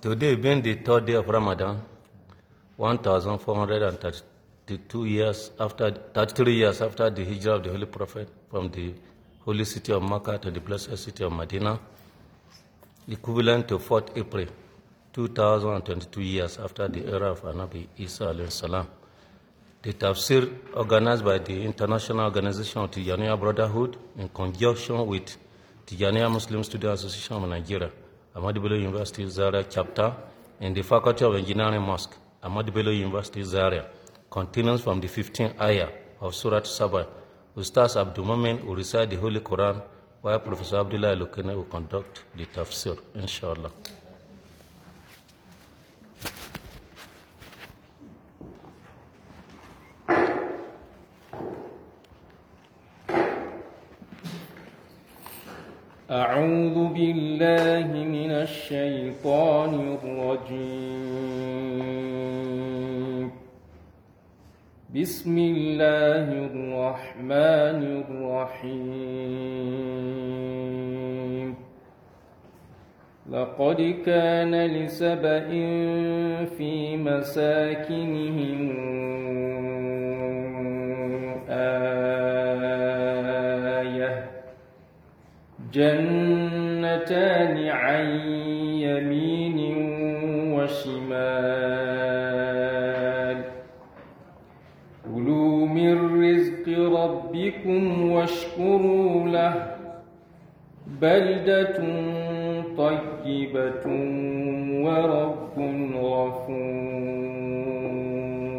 Today being the third day of Ramadan, 1,433 years after the hijrah of the Holy Prophet from the holy city of Makkah to the blessed city of Medina, equivalent to 4th April, 2022 years after the era of Anabi Isa alayhi salam. The tafsir organized by the International Organization of Tijaniya Brotherhood in conjunction with Tijaniya Muslim Student Association of Nigeria, Ahmadu Bello University Zaria chapter, and the Faculty of Engineering Mosque, Ahmadu Bello University Zaria, continues from the 15th ayah of Surah Sabah. Ustaz Abdul Mumin will recite the Holy Quran, while Professor Abdullah Lukene will conduct the tafsir, inshallah. أعوذ بالله من الشيطان الرجيم. بسم الله الرحمن الرحيم. لقد كان لسبإ في مساكنهم جنتان عن يمين وشمال كلوا من رزق ربكم واشكروا له بلدة طيبة ورب غفور.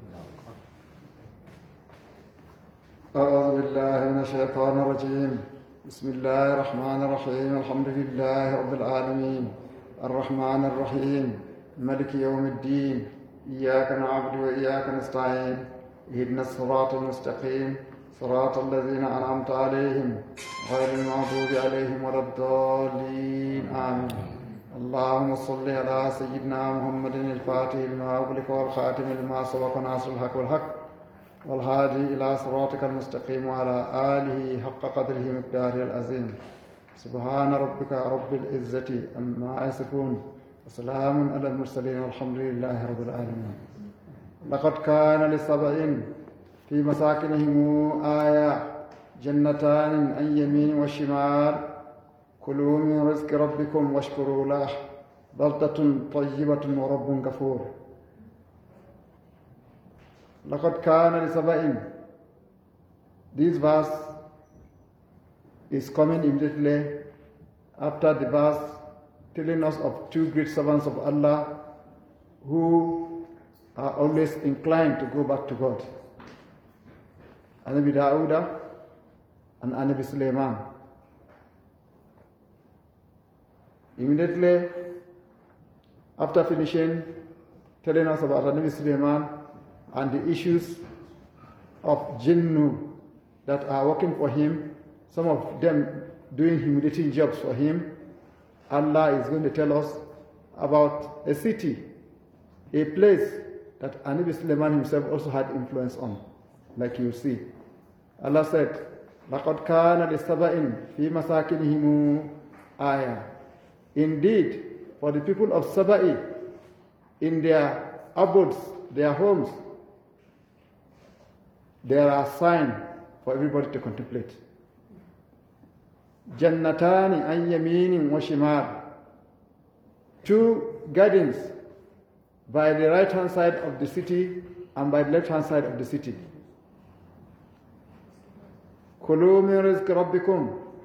أعوذ بالله من الشيطان الرجيم. بسم الله الرحمن الرحيم. الحمد لله رب العالمين الرحمن الرحيم مالك يوم الدين. إياك نعبد وإياك نستعين. اهدنا الصراط المستقيم صراط الذين أنعمت عليهم غير المغضوب عليهم ولا الضالين آمين. اللهم صل على سيدنا محمد الفاتح لما أغلق والخاتم لما سبق ناصر الحق والحق والهادي إلى صراطك المستقيم وعلى آله حق قدره مقداره العظيم. سبحان ربك رب العزة عما يصفون وسلام على المرسلين والحمد لله رب العالمين. لقد كان لسبإ في مساكنهم آية جنتان عن يمين وشمال كلوا من رزق ربكم واشكروا له بلدة طيبة ورب غفور. لقد كان لسبإ. This verse is coming immediately after the verse telling us of two great servants of Allah who are always inclined to go back to God, Anabi Dawuda and Anabi Sulaiman. Immediately after finishing telling us about Anabi Sulaiman and the issues of jinnu that are working for him, some of them doing humiliating jobs for him, Allah is going to tell us about a city, a place that Anabi Sulaiman himself also had influence on, like you see. Allah said, لَقَدْ كَانَ لِسَبَإٍ فِي مَسَاكِنِهِمْ آيَةٌ. Indeed, for the people of Saba'i, in their abodes, their homes, there are signs for everybody to contemplate. Jannatani an yaminin wa shimal. Two gardens by the right hand side of the city and by the left hand side of the city. Kulu min rizqi rabbikum.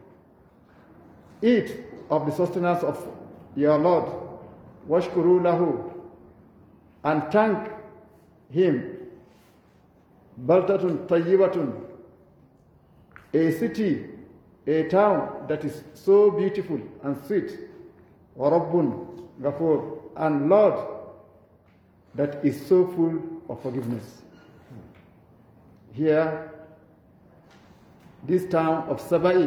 Eat of the sustenance of your Lord. Washkuru lahu. And thank him. Baldatun tayyibatun, a city, a town that is so beautiful and sweet. Wa rabbun ghafur, and Lord that is so full of forgiveness. Here, this town of Sabai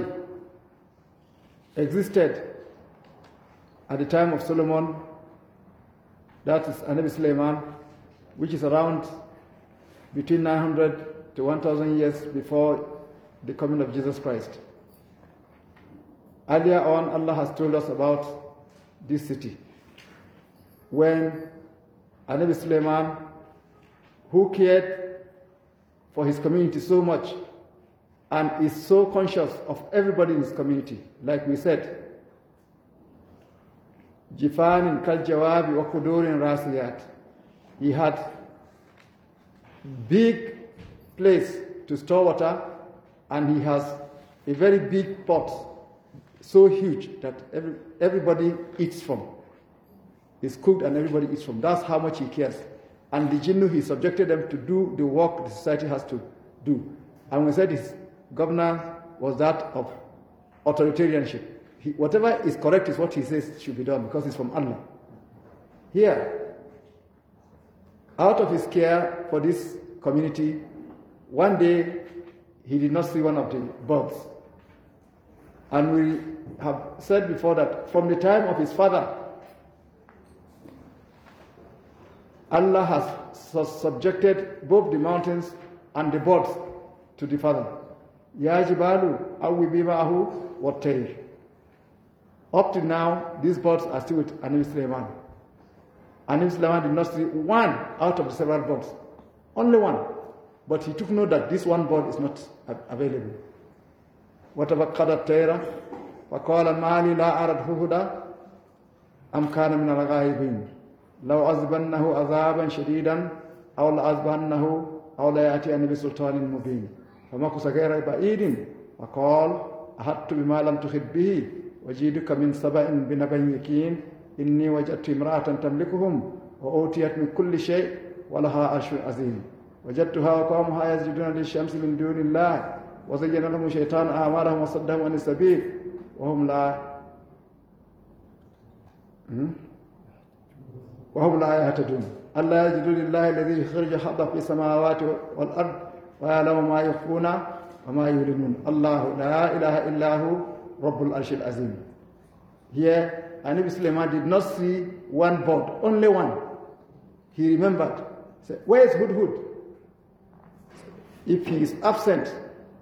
existed at the time of Solomon, that is Anabi Sulaiman, which is around between 900 to 1,000 years before the coming of Jesus Christ. Earlier on, Allah has told us about this city. when Anabi Sulaiman, who cared for his community so much and is so conscious of everybody in his community, like we said, Jifanin kal jawabi wa kudurin rasiyat. He had big place to store water, and he has a very big pot, so huge that everybody eats from. It's cooked and everybody eats from. That's how much he cares. And the jinnu, he subjected them to do the work the society has to do. And we said his governance was that of authoritarianship. Whatever is correct is what he says should be done, because it's from Allah. Here, out of his care for this community, one day he did not see one of the birds. And we have said before that from the time of his father, Allah has subjected both the mountains and the birds to the father. Ya jibalu awwibi ma'ahu wat-tayr. Up to now, these birds are still with Anabi Sulaiman. Anabi Sulaiman did not see one out of the several birds. Only one. But he took note that this one bird is not available. وَتَفَقَّدَ الطَّيْرَ وَقَالَ مَا لِي لَا أَرَى الْهُدْهُدَ أَمْ كَانَ مِنَ الْغَائِبِينَ لَوْ عَذَّبَنَّهُ عَذَابًا شَدِيدًا أَوْ لَعَذَّبَنَّهُ أَوْ لَيَأْتِيَنِّي بِسُلْطَانٍ مُبِينٍ فَمَكَثَ غَيْرَ بَعِيدٍ وَقَالَ أَحَطتُ بِمَا لَمْ تُحِطْ بِهِ وَجِئْتُكَ مِنْ سَبَإٍ بِنَبَإٍ يَقِينٍ إِنِّي وَجَدتُّ امْرَأَةً تَمْلِكُهُمْ وَأُوتِيَتْ مِنْ كُلِّ شَيْءٍ وَلَهَا عَرْشٌ عَظِيمٌ وَجَدتُّهَا وَقَوْمَهَا يَسْجُدُونَ لِلشَّمْسِ مِنْ دُونِ اللَّهِ وَزَيَّنَ لَهُمُ الشَّيْطَانُ أَعْمَالَهُمْ وَصَدَّهُمْ عَنِ السَّبِيلِ وَهُمْ لا يهتدون ألا يجدوا لله الذي يخرج حظه في السماوات والأرض ويعلم ما يخفون وما يعلنون الله لا إله إلا هو رب العرش العظيم. Here, Anabi Sulaiman did not see one bird, only one. He remembered. He said, where is Hudhud? If he is absent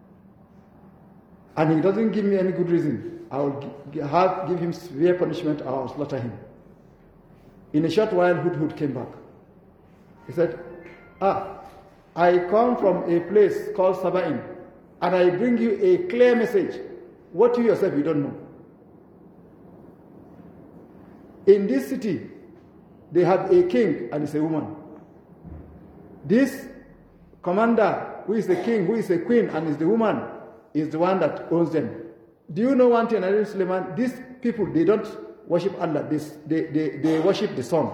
and he doesn't give me any good reason, I will give him severe punishment, or I will slaughter him. In a short while, Hudhud came back. He said, I come from a place called Saba'in, and I bring you a clear message. What you yourself, you don't know. In this city, they have a king and it's a woman. This commander, who is the king, who is a queen, and is the woman, is the one that owns them. Do you know one thing, Anabi Sulaiman? These people, they don't worship Allah. They worship the sun.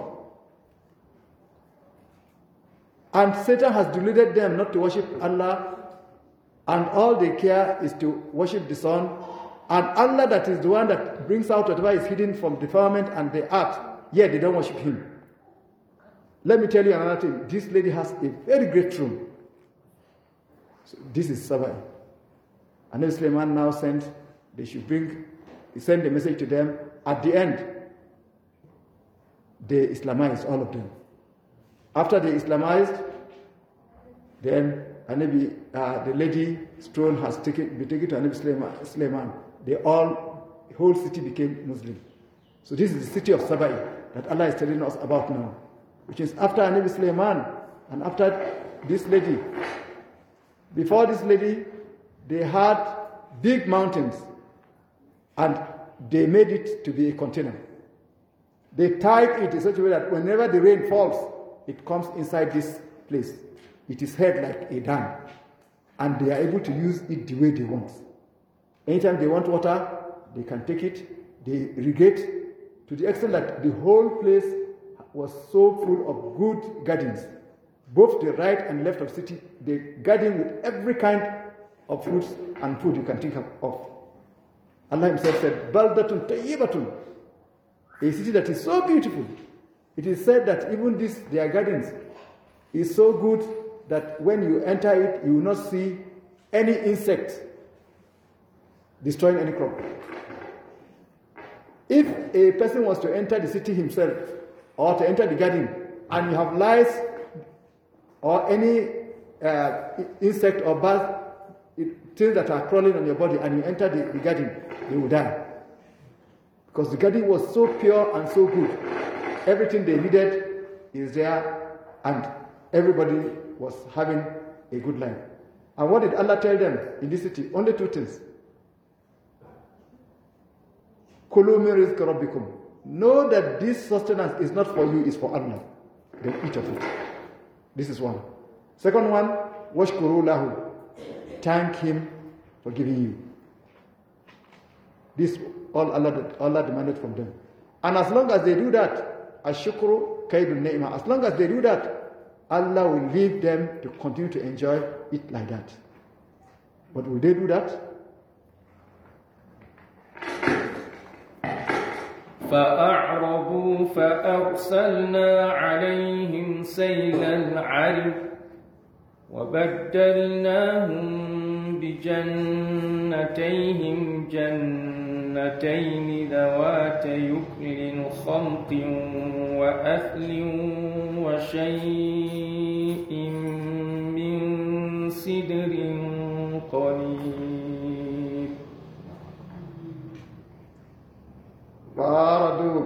And Satan has deluded them not to worship Allah, and all they care is to worship the sun. And Allah, that is the one that brings out whatever is hidden from the firmament and the earth, yet they don't worship him. Let me tell you another thing. This lady has a very great throne. So this is Sabai. And Sulaiman now sent, he sent a message to them. At the end, they Islamized, all of them. After they Islamized, then the lady's throne has been taken to Anabi Sulaiman. The whole city became Muslim. So this is the city of Sabai that Allah is telling us about now, which is after Anabi Sulaiman and after this lady. Before this lady, they had big mountains, and they made it to be a container. They tied it in such a way that whenever the rain falls, it comes inside this place. It is held like a dam, and they are able to use it the way they want. Anytime they want water, they can take it, they irrigate, to the extent that the whole place was so full of good gardens. Both the right and left of the city, they garden with every kind of fruits and food you can think of. Allah himself said, Baldatun Tayyibatun, a city that is so beautiful. It is said that even their gardens is so good that when you enter it, you will not see any insect destroying any crop. If a person was to enter the city himself, or to enter the garden, and you have lice or any insect or bird, things that are crawling on your body, and you enter the garden, you will die. Because the garden was so pure and so good. everything they needed is there, and everybody was having a good life. And what did Allah tell them in this city? Only two things. Kulu min rizqi rabbikum. Know that this sustenance is not for you, it's for Allah. Then eat of it. This is one. Second one, washkuru lahu. Thank Him for giving you. This all Allah demanded from them. And as long as they do that, ashukru kaidun ni'mah. As long as they do that, Allah will leave them to continue to enjoy it like that. But will they do that? فأعرضوا فأرسلنا عليهم سيل العرم وبدلناهم بجنتيهم جنتين ذواتي يكل خمط وأثل وشيء من سدر قليل فأعرضوا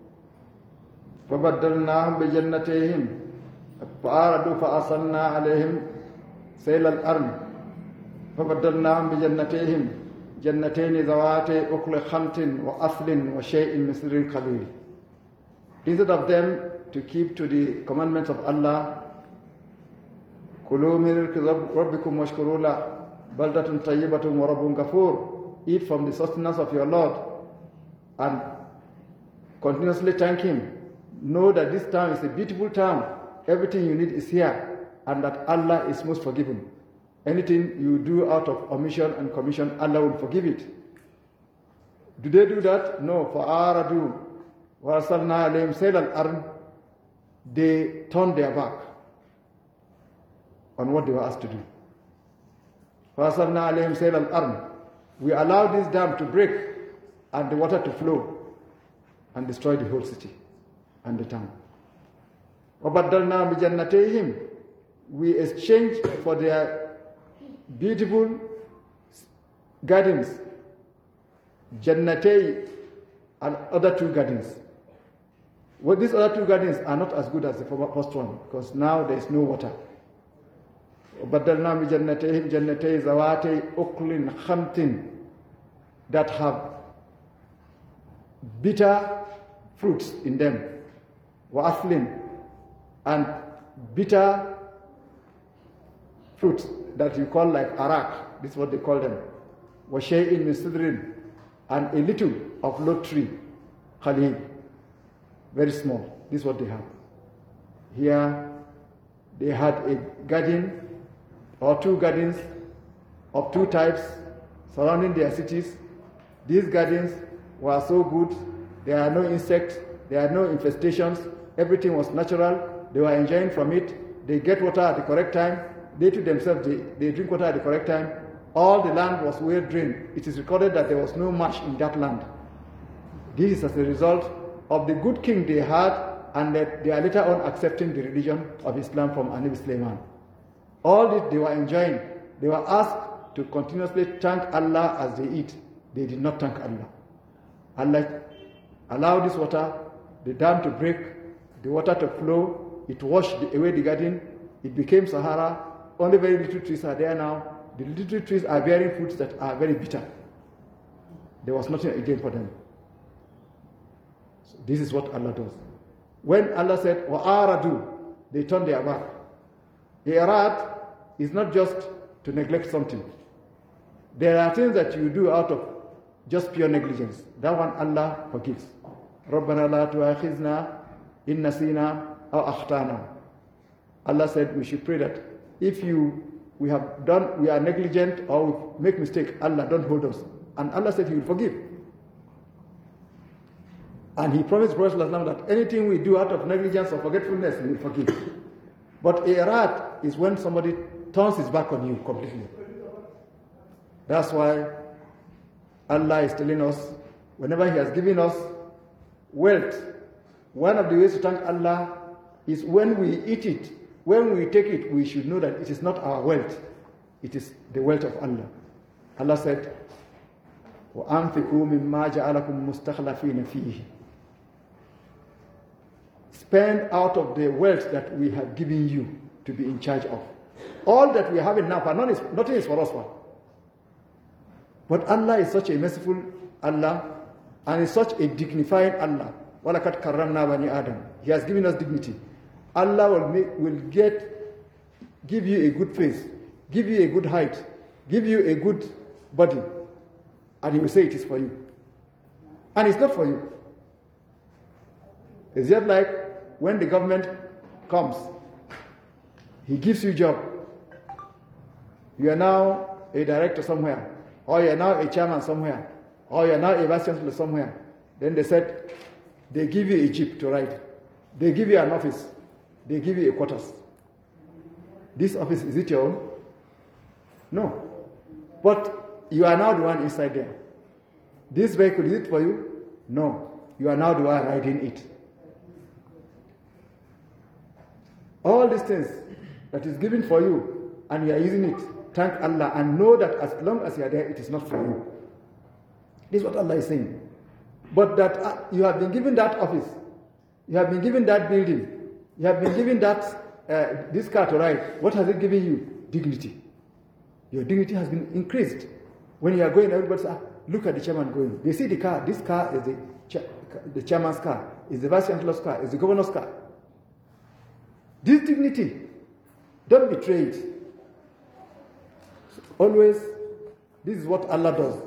فبدلناهم بجنتيهم فأعرضوا فأرسلنا عليهم سيل الأرم فبدلناهم بجنتيهم جنتين ذواتي أكل خمط وأثل وشيء من سدر قليل. Instead of them to keep to the commandments of Allah, كلوا من رزق ربكم واشكروا له بلدة طيبة ورب غفور. Eat from the sustenance of your Lord and continuously thank Him. Know that this town is a beautiful town. Everything you need is here, and that Allah is most forgiving. Anything you do out of omission and commission, Allah will forgive it. Do they do that? No. فَآرَدُوا وَأَرْسَلْنَا عَلَيْهِمْ سَيْلَ الْأَرْمِ. They turned their back on what they were asked to do. فَأَرْسَلْنَا عَلَيْهِمْ سَيْلَ الْأَرْمِ. We allowed this dam to break and the water to flow and destroy the whole city and the town. وَبَدَّلْنَا بِجَنَّتَيْهِمْ. We exchanged for their beautiful gardens, Jannatay and other two gardens. Well, these other two gardens are not as good as the first one because now there is no water. وَبَدَّلْنَا بِجَنَّتَيْهِمْ جَنَّتَيْ زَوَاتَيْ أُكْلٍ خَمْطٍ that have bitter fruits in them. وَأَثْلٍ and bitter fruits that you call like arak. This is what they call them. وَشَيْءٍ مِنْ سِدْرٍ and a little of lot tree. Khalil. Very small. This is what they have. Here they had a garden or two gardens of two types surrounding their cities. These gardens were so good. There are no insects. There are no infestations. Everything was natural. They were enjoying from it. They get water at the correct time. They to themselves, they drink water at the correct time. All the land was well drained. It is recorded that there was no marsh in that land. This is as a result of the good king they had, and that they are later on accepting the religion of Islam from Annabi Sulaiman. All this they were enjoying. They were asked to continuously thank Allah as they eat. They did not thank Allah. Allah allowed this water, the dam to break, the water to flow. It washed away the garden. It became Sahara. Only very little trees are there now. The little trees are bearing fruits that are very bitter. There was nothing again for them. So this is what Allah does. When Allah said, وَآرَدُوا, they turned their back. Irad is not just to neglect something. There are things that you do out of just pure negligence. That one Allah forgives. رَبَّنَا لَا تُؤَاخِذْنَا إِن نَسِينَا أَوْ أَخْطَأْنَا. Allah said we should pray that if we are negligent or we make mistake, Allah don't hold us. And Allah said He will forgive. And He promised Prophet that anything we do out of negligence or forgetfulness, He will forgive. But irad is when somebody turns his back on you completely. That's why Allah is telling us, whenever He has given us wealth, one of the ways to thank Allah is when we eat it. When we take it, we should know that it is not our wealth. It is the wealth of Allah. Allah said, وَأَنْفِقُوا مِمَّا جَعَلَكُمْ مُسْتَخْلَفِينَ فِيهِ. spend out of the wealth that we have given you to be in charge of. All that we have now, nothing is for us. But Allah is such a merciful Allah and is such a dignified Allah. وَلَقَدْ كَرَّمْنَا بَنِي Adam. He has given us dignity. Allah will give you a good face, give you a good height, give you a good body, and He will say it is for you. And it's not for you. It's just like when the government comes, He gives you a job. You are now a director somewhere, or you are now a chairman somewhere, or you are now a vice chancellor somewhere. Then they said, they give you a jeep to ride. They give you an office. They give you a quarters. This office, is it your own? No. But you are now the one inside there. This vehicle, is it for you? No. You are now the one riding it. All these things that is given for you, and you are using it, thank Allah, and know that as long as you are there, it is not for you. This is what Allah is saying. But that you have been given that office, you have been given that building, you have been given that this car to ride. What has it given you? Dignity. Your dignity has been increased. When you are going, everybody says, look at the chairman going. They see the car. This car is the chairman's car, is the vice chancellor's car, is the governor's car. This dignity, don't betray it. Always, this is what Allah does.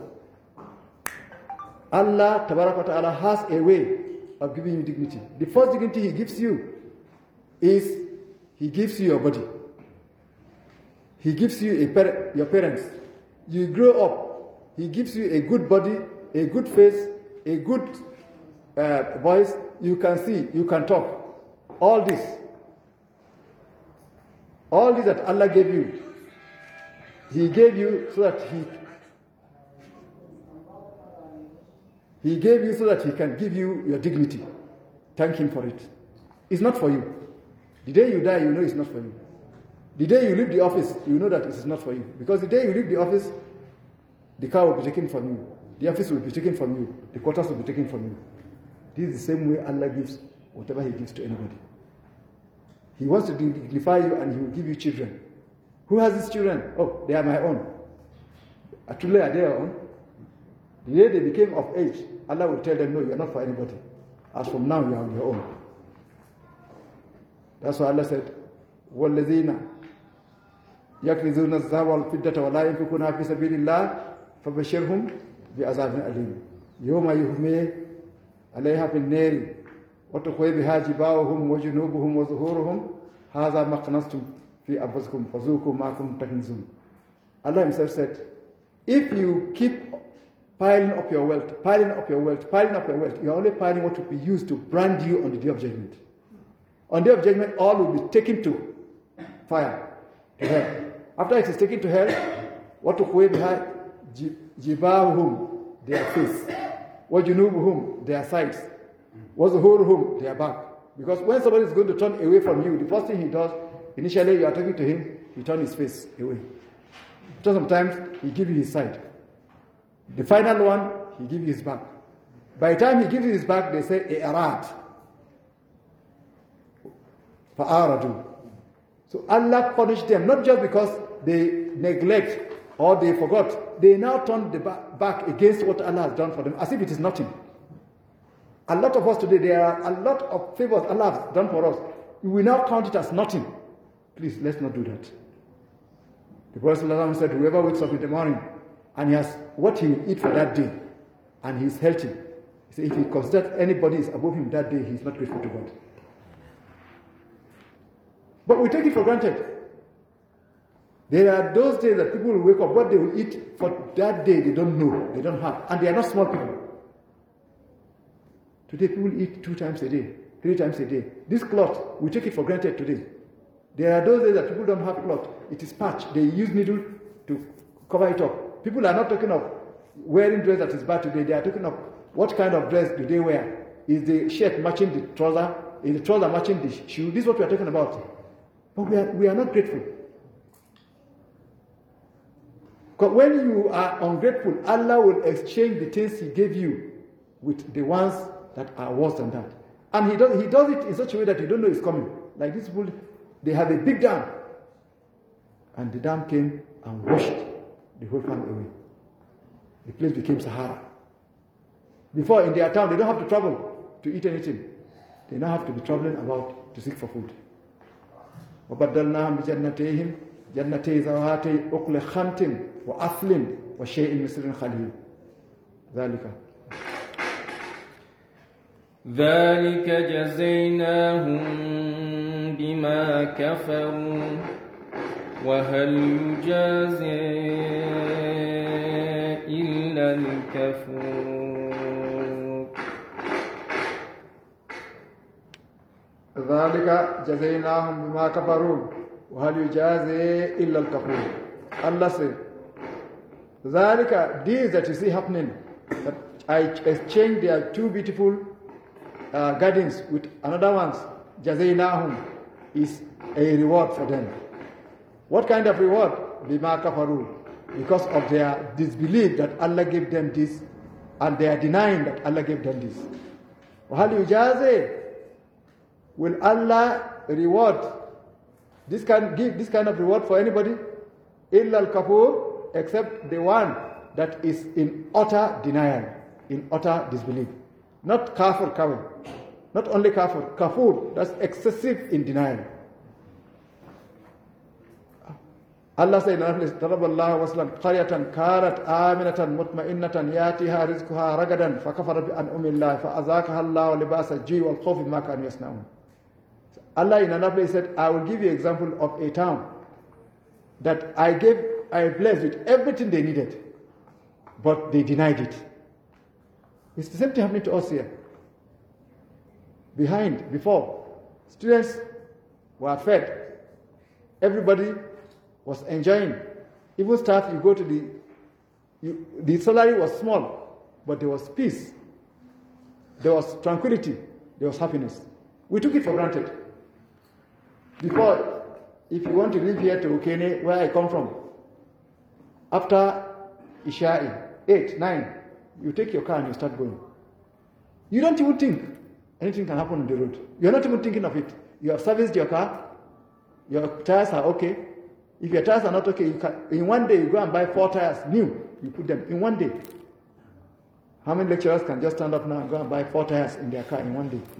Allah Ta'ala has a way of giving you dignity. The first dignity He gives you is He gives you your body. He gives you your parents. You grow up. He gives you a good body, a good face, a good voice. You can see, you can talk. All this that Allah gave you, He gave you so that He gave you so that He can give you your dignity. Thank Him for it. It's not for you. The day you die, you know it's not for you. The day you leave the office, you know that it is not for you. Because the day you leave the office, the car will be taken from you. The office will be taken from you. The quarters will be taken from you. This is the same way Allah gives whatever He gives to anybody. He wants to dignify you, and He will give you children. Who has these children? Oh, they are my own. Truly, are they your own? The day they became of age, Allah will tell them, no, you are not for anybody. As from now, you are on your own. That's why Allah said, وَالَّذِينَ يَكْنِزُونَ الذَّهَبَ وَالْفِضَّةَ وَلَا يُنْفِقُونَهَا فِي سَبِيلِ اللَّهِ فَبَشِّرْهُم بِعَذَابٍ أَلِيمٍ يَوْمَ يُحْمَى عَلَيْهَا فِي النَّارِ وَتُكْوَىٰ بِهَا جِبَاهُهُم وَجُنُوبُهُم وَظُهُورُهُم هَذَا مَا كَنَزْتُمْ فِي أَنفُسِكُمْ فَذُوقُوا مَا كُنتُمْ تَكْنِزُونَ. Allah Himself said, if you keep piling up your wealth, you are only piling what will be used to brand you on the day of judgment. On the day of judgment, all will be taken to fire, to hell. After it is taken to hell, what to behind jibahum, their face, wajunubuhum, their sides, wazuhuruhum, their back. Because when somebody is going to turn away from you, the first thing he does, initially you are talking to him, he turns his face away. So sometimes he gives you his side. The final one, he gives you his back. By the time he gives you his back, they say, I'arad. Fa'aradu. So Allah punished them, not just because they neglect or they forgot. They now turn the back against what Allah has done for them, as if it is nothing. A lot of us today, there are a lot of favors Allah has done for us. We will now count it as nothing. Please, let's not do that. The Prophet ﷺ said, whoever wakes up in the morning and he has what he will eat for that day, and he is healthy, he said, if he considers anybody is above him that day, he is not grateful to God. But we take it for granted. There are those days that people will wake up, what they will eat for that day, they don't know, they don't have. And they are not small people. Today, people eat 2 times a day, 3 times a day. This cloth, we take it for granted today. There are those days that people don't have cloth. It is patch. They use needle to cover it up. People are not talking of wearing dress that is bad today. They are talking of what kind of dress do they wear. Is the shirt matching the trouser? Is the trouser matching the shoe? This is what we are talking about. But we are not grateful. Because when you are ungrateful, Allah will exchange the things He gave you with the ones that are worse than that. And he does it in such a way that you don't know it's coming. Like these people, they have a big dam. And the dam came and washed the whole farm away. The place became Sahara. Before, in their town, they don't have to travel to eat anything. They now have to be traveling about to seek for food. وَبَدَّلْنَاهُمْ بِجَنَّتَيْهِمْ جَنَّتَيْ ذَوَاتِي أُكْلِ خَمْطٍ وَأَثْلٍ وَشَيْءٍ مِّن خَلِيلٍ ذلك جزيناهم بما كفروا وهل يجازى إلا الكفور ذلك جزيناهم بما كفروا وهل يجازى إلا الكفور. Allah said, ذلك, these that you see happening, that I exchanged their two beautiful gardens with another ones, jazaynahum, is a reward for them. What kind of reward? Bima kafaru, because of their disbelief that Allah gave them this, and they are denying that Allah gave them this. وَهَلْ يُجَازِي, will Allah reward give this kind of reward for anybody? إِلَّا الْكَفُورِ, except the one that is in utter denial, in utter disbelief. Not kafir, not only kafur, that's excessive in denial. Allah said, ضرب الله وصلا قرية كانت آمنة مطمئنة يأتيها رزقها رغدا فكفرت بأنعم الله فأذاقها الله لباس الجوع والخوف بما كانوا يصنعون. Allah in another place said, I will give you example of a town that I blessed with everything they needed, but they denied it. It's the same thing happening to us here. Before, students were fed. Everybody was enjoying. Even staff, you go to the salary was small, but there was peace. There was tranquility. There was happiness. We took it for granted. Before, if you want to live here to Okene, where I come from, after Isha'i, 8, 9, you take your car and you start going. You don't even think anything can happen on the road. You're not even thinking of it. You have serviced your car. Your tires are okay. If your tires are not okay, in one day you go and buy 4 tires new. You put them in one day. How many lecturers can just stand up now and go and buy 4 tires in their car in one day?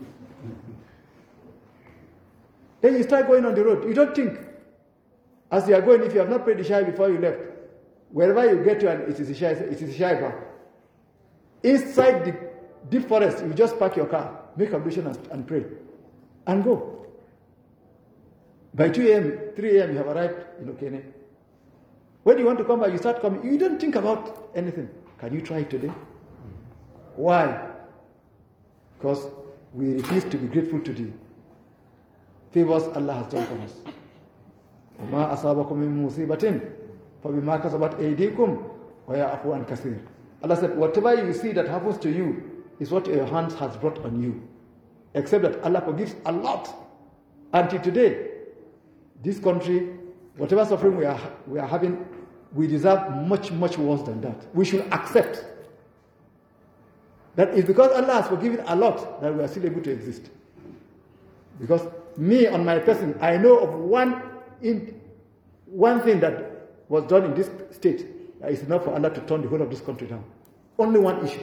Then you start going on the road. You don't think. As you are going, if you have not prayed Isha before you left, wherever you get to, it is Isha bar. Inside the deep forest, you just park your car, make ablution and pray, and go. By 2 a.m., 3 a.m., you have arrived in Okene. When you want to come back, you start coming. You don't think about anything. Can you try it today? Why? Because we refuse to be grateful to the favors Allah has done for us. وَمَا أَصَابَكُم مِّن مُّصِيبَةٍ فَبِمَا كَسَبَتْ أَيْدِيكُمْ وَيَعْفُو عَن كَثِيرٍ. Allah said, whatever you see that happens to you is what your hands has brought on you. Except that Allah forgives a lot. Until today, this country, whatever suffering we are having, we deserve much, much worse than that. We should accept that it's because Allah has forgiven a lot that we are still able to exist. Because me, on my person, I know of one thing that was done in this state that is enough for Allah to turn the whole of this country down. Only one issue.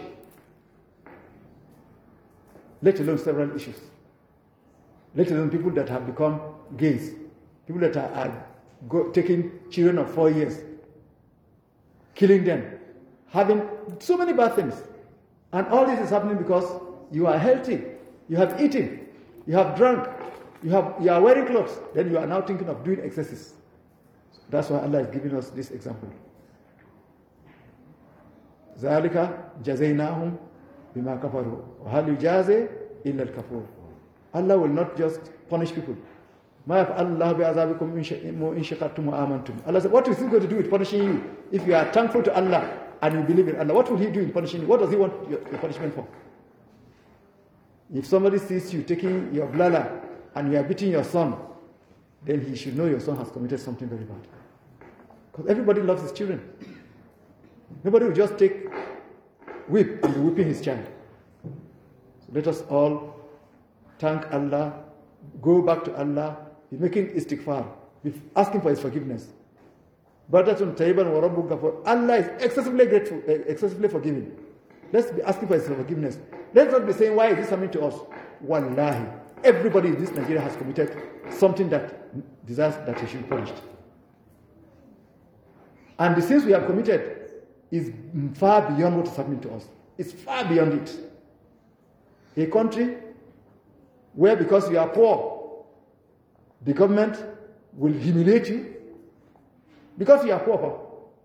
Let alone several issues. Let alone people that have become gays. People that are taking children of 4 years, killing them, having so many bad things. And all this is happening because you are healthy, you have eaten, you have drunk, you are wearing clothes, then you are now thinking of doing excesses. That's why Allah is giving us this example. ذَلِكَ جَزَيْنَاهُمْ بِمَا كَفَرُوا وَهَلْ يُجَازِي إِلَّا الْكَفُورِ. Allah will not just punish people. مَا يَفْعَلُ اللَّهُ بِعَذَابِكُمْ إِن شَكَرْتُمْ وَآمَنْتُمْ. Allah said, what is He going to do with punishing you if you are thankful to Allah and you believe in Allah? What will He do in punishing you? What does He want your punishment for? If somebody sees you taking your blala and you are beating your son, then he should know your son has committed something very bad. Because everybody loves his children. Nobody will just take whip and be whipping his child. So let us all thank Allah, go back to Allah, be making istighfar, be asking for His forgiveness. Baratun tayyiban wa rabbuka ghafur. Allah is excessively grateful, excessively forgiving. Let's be asking for His forgiveness. Let's not be saying, why is this happening to us? Wallahi, everybody in this Nigeria has committed something that deserves that he should be punished. And the sins we have committed is far beyond what is happening to us. It's far beyond it. A country where, because you are poor, the government will humiliate you because you are poor.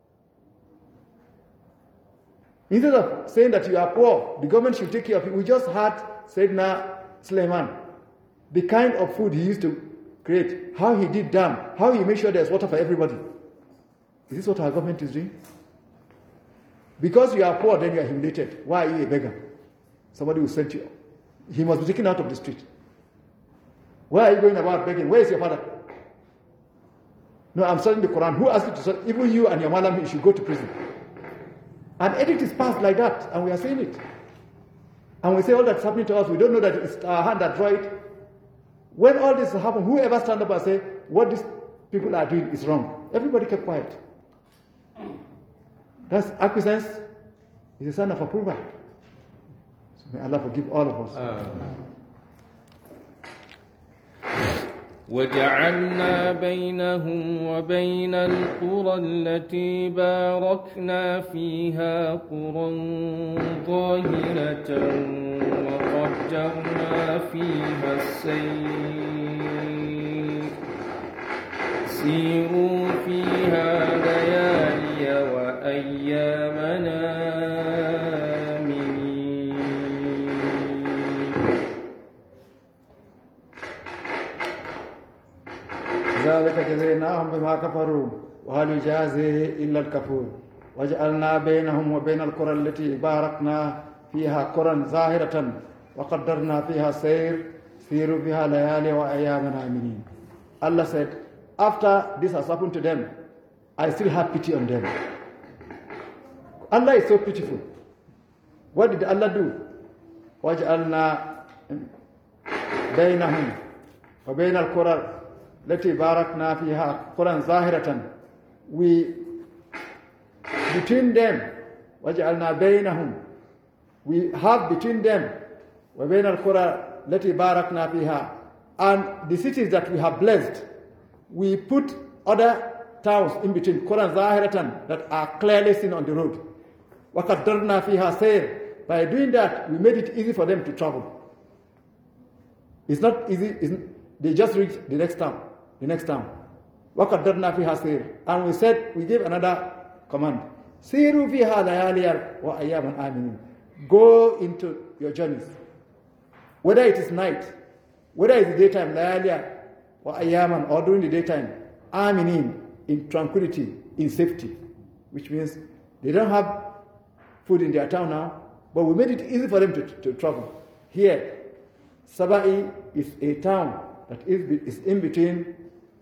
Instead of saying that you are poor, the government should take care of you. We just had Sayyidina Sulaiman, the kind of food he used to create, how he did dam, how he made sure there's water for everybody. Is this what our government is doing? Because you are poor, then you are humiliated. Why are you a beggar? Somebody will send you. He must be taken out of the street. Why are you going about begging? Where is your father? No, I'm studying the Quran. Who asked you to study? Even you and your malam, you should go to prison. An edict is passed like that, and we are saying it. And we say all that's happening to us, we don't know that it's our hand that draw it. When all this happens, whoever stand up and say, what these people are doing is wrong, everybody kept quiet. That's acquiescence is a sign of approval. So may Allah forgive all of us. وجعلنا بينهم وبين القرى التي باركنا فيها قرى ظاهرة وقدرنا فيها السير سيروا فيها ليالي وأيامنا ذلك جزيناهم بما كفروا وهل يجازي إلا الكفور وجعلنا بينهم وبين القرى التي باركنا فيها قرى ظاهرة وقدرنا فيها السير سيروا فيها ليالي وأيامنا آمنين. Allah said, after this has happened to them, I still have pity on them. Allah is so pitiful. What did Allah do? وجعلنا بينهم وبين القرى التي باركنا فيها قرى ظاهرة. We between them وجعلنا بينهم, we have between them وبين القرى التي باركنا فيها, and the cities that we have blessed, we put other towns in between, قرى ظاهرة, that are clearly seen on the road. وقدرنا فيها سير. By doing that, we made it easy for them to travel. It's not easy. They just reach the next town. وَقَدَّرْنَا فِيهَا سِيرٍ. And we said, we gave another command. سِيرُوا فِيهَا لَيَالِيَ وَأَيَّامًا آمِنِينَ. Go into your journeys. Whether it is night, whether it is daytime, لَيَالِيَ وَأَيَّامًا, or during the daytime, آمِنِينَ, in tranquility, in safety. Which means they don't have food in their town now, but we made it easy for them to travel. Here, Saba'i is a town that is in between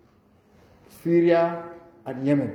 Syria and Yemen.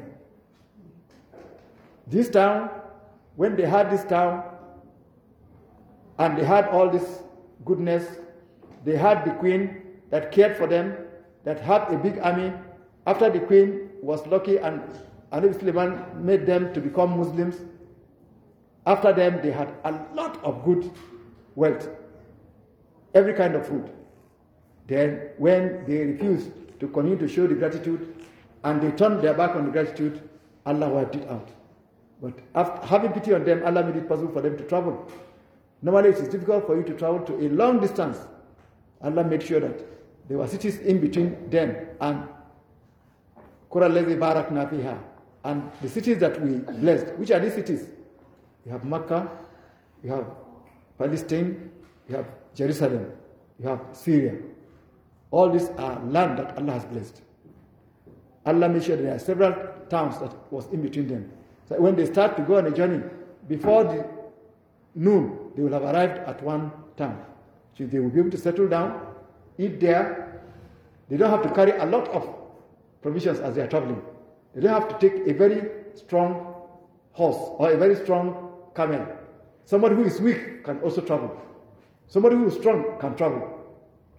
This town, when they had this town, and they had all this goodness, they had the queen that cared for them, that had a big army. After the queen was lucky and Annabi Sulaiman made them to become Muslims, after them they had a lot of good wealth, every kind of food. Then when they refused to continue to show the gratitude and they turned their back on the gratitude, Allah wiped it out. But after having pity on them, Allah made it possible for them to travel. Normally it is difficult for you to travel to a long distance. Allah made sure that there were cities in between them and Qura allazi barakna fiha, and the cities that we blessed. Which are these cities? You have Makkah, you have Palestine, you have Jerusalem, you have Syria. All these are land that Allah has blessed. Allah made sure there are several towns that was in between them. So when they start to go on a journey, before the noon, they will have arrived at one town. So they will be able to settle down, eat there. They don't have to carry a lot of provisions as they are traveling. They don't have to take a very strong horse or a very strong camel. Somebody who is weak can also travel. Somebody who is strong can travel.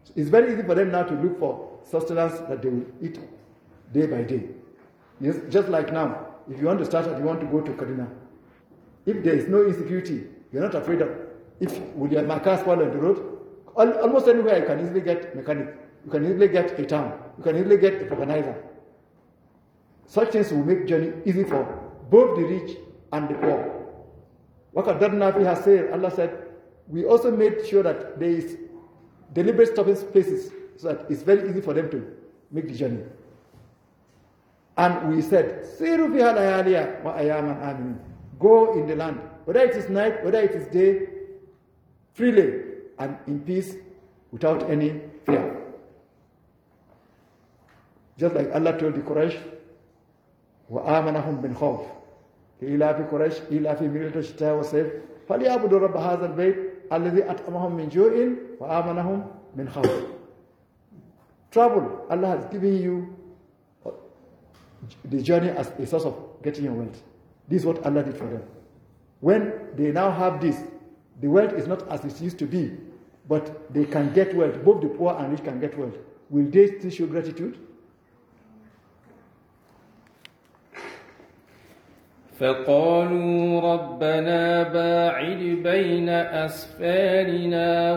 It's very easy for them now to look for sustenance that they will eat day by day. Yes, just like now, if you want to start and you want to go to Kaduna, if there is no insecurity, you're not afraid of, will your car spoil on the road? Almost anywhere you can easily get mechanic, you can easily get a town, you can easily get a organizer. Such things will make journey easy for both the rich and the poor. What Nafi has said, Allah said, we also made sure that there is deliberate stopping places so that it's very easy for them to make the journey. And we said, Siru fiha layaliya wa ayaman amin. Go in the land, whether it is night, whether it is day, freely and in peace, without any fear. Just like Allah told the Quraysh, وآمنهم من خوف إيلاف قريش إيلاف ملة الشتاء والصيف فليعبدوا رب هذا البيت الذي أطعمهم من جوع وآمنهم من خوف. Travel, Allah has given you the journey as a source of getting your wealth. This is what Allah did for them. When they now have this, the wealth is not as it used to be, but they can get wealth. Both the poor and rich can get wealth. Will they still show gratitude? فقالوا ربنا باعد بين أسفارنا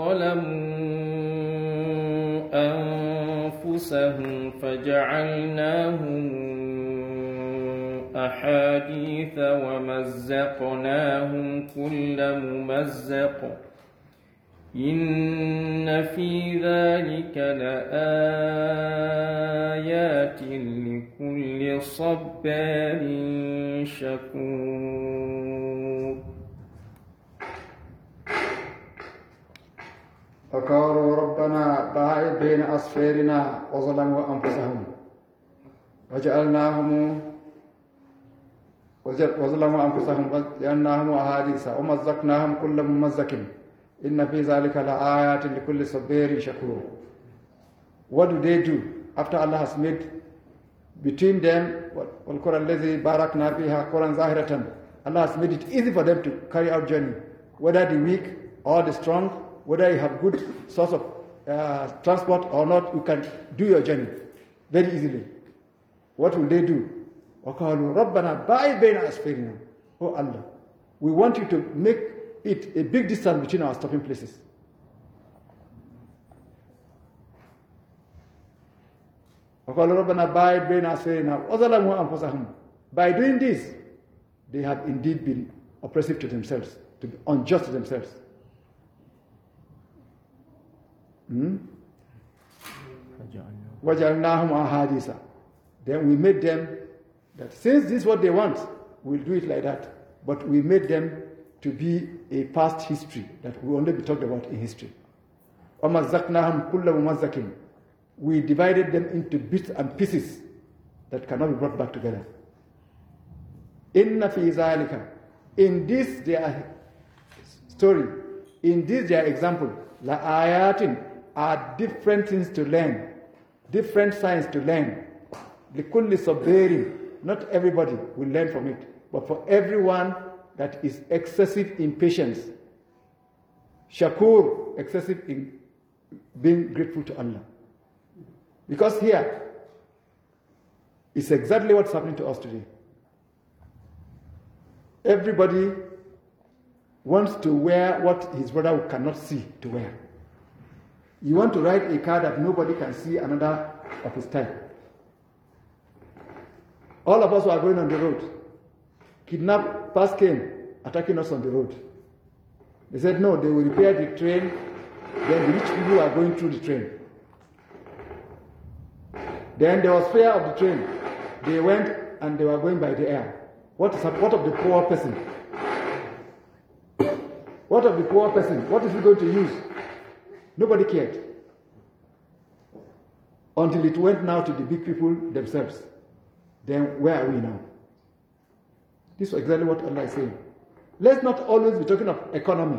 وظلموا أنفسهم فجعلناهم أحاديث ومزقناهم كل ممزق إن في ذلك لآيات لكل صبار شكور. فقالوا ربنا باعد بين أسفارنا وظلموا أنفسهم وجعلناهم وجعلناهم أحاديث ومزقناهم كل ممزق إن في ذلك لآيات لكل صبار شكور. What do they do after Allah has made between them والقرى الذي باركنا فيها قرى ظاهرة? Allah has made it easy for them to carry out journey, whether the weak or the strong, whether you have good source of transport or not, you can do your journey very easily. What will they do? وقالوا ربنا باعد بين أسفارنا. Oh Allah, we want you to make it a big distance between our stopping places. وقالوا ربنا باعد بين أسفارنا وظلموا أنفسهم. By doing this, they have indeed been oppressive to themselves, to be unjust to themselves. وَجَعَلْنَاهُمْ أَحَادِيثًا. Then we made them that since this is what they want, we'll do it like that. But we made them to be a past history that will only be talked about in history. وَمَزَّقْنَاهُمْ كُلَّ مُمَزَّقٍ. We divided them into bits and pieces that cannot be brought back together. إِنَّ فِي ذَلِكَ. In this their story, in this their example, لَآيَاتٍ are different things to learn, different signs to learn. لِكُلِّ صَبَّارٍ. Not everybody will learn from it, but for everyone that is excessive in patience. Shakur, excessive in being grateful to Allah. Because here, it's exactly what's happening to us today. Everybody wants to wear what his brother cannot see to wear. You want to ride a car that nobody can see another of his type. All of us who are going on the road, kidnappers came attacking us on the road. They said, no, they will repair the train, then the rich people are going through the train. Then there was fear of the train. They went and they were going by the air. What of the poor person? What of the poor person? What is he going to use? Nobody cared. Until it went now to the big people themselves. Then where are we now? This is exactly what Allah is saying. Let's not always be talking of economy.